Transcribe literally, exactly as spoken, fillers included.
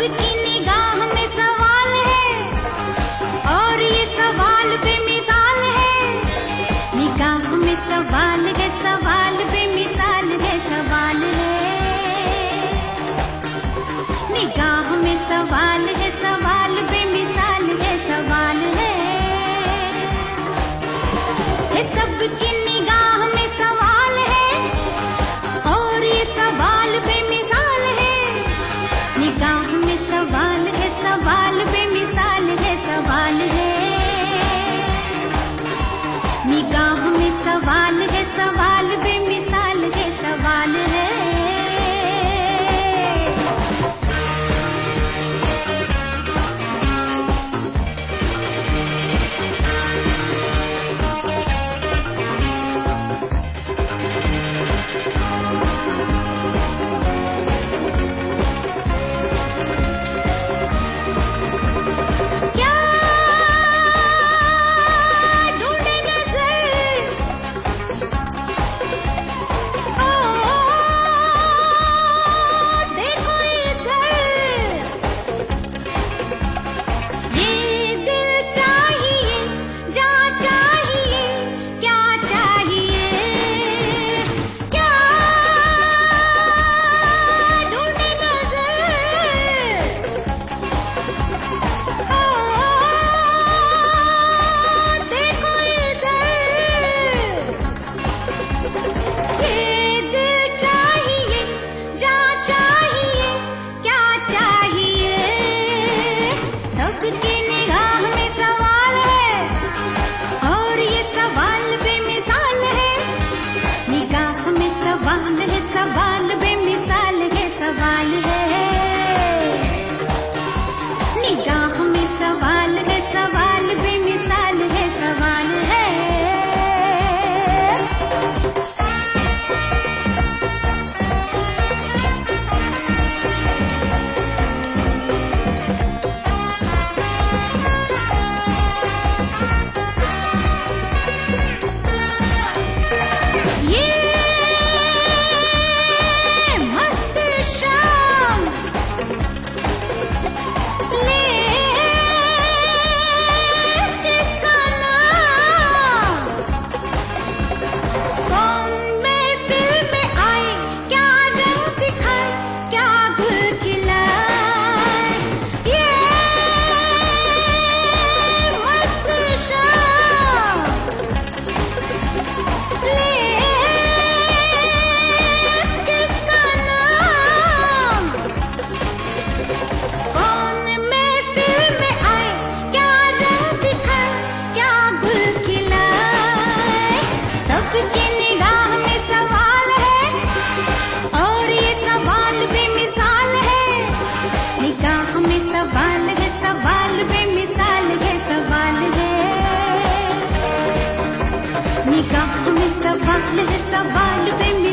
सबकी निगाह में सवाल है और ये सवाल बेमिसाल है। निगाह में सवाल है, सवाल बेमिसाल है, सवाल है। निगाह में सवाल है, सवाल बेमिसाल है, सवाल है। है सबकी निगाह में सवाल है और ये सवाल बेमिसाल है। निगाह में सवाल है, सवाल बेमिसाल है, सवाल है। निगाह में सवाल है, सवाल बेमिसाल है, सवाल है। निगाह में सवाल है, सवाल पे